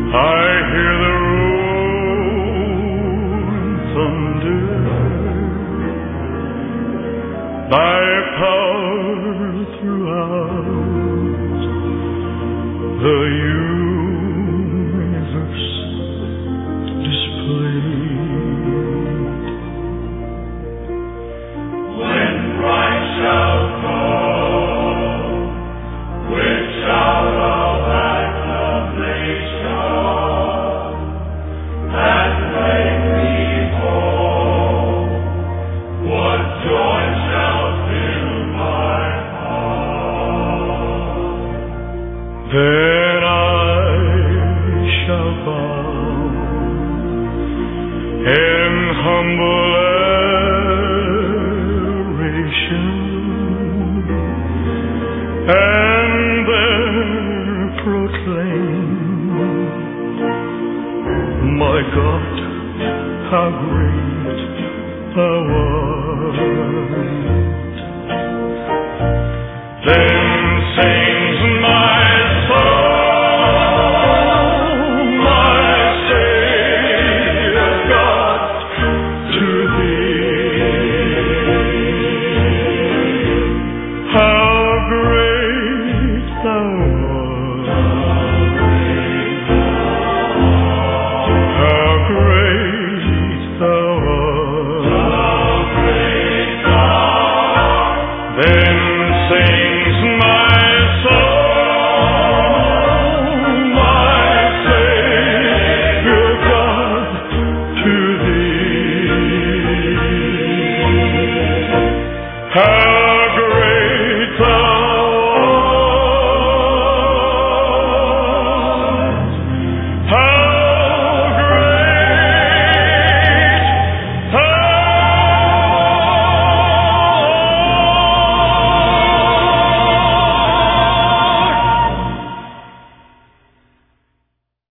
I hear the rolling thunder. Thy power throughout the universe displayed. When Christ shall come, with shout of acclamation, and make me whole, what joy shall fill my heart. Then I shall bow in humble adoration, and there proclaim, my God, how great thou art. Then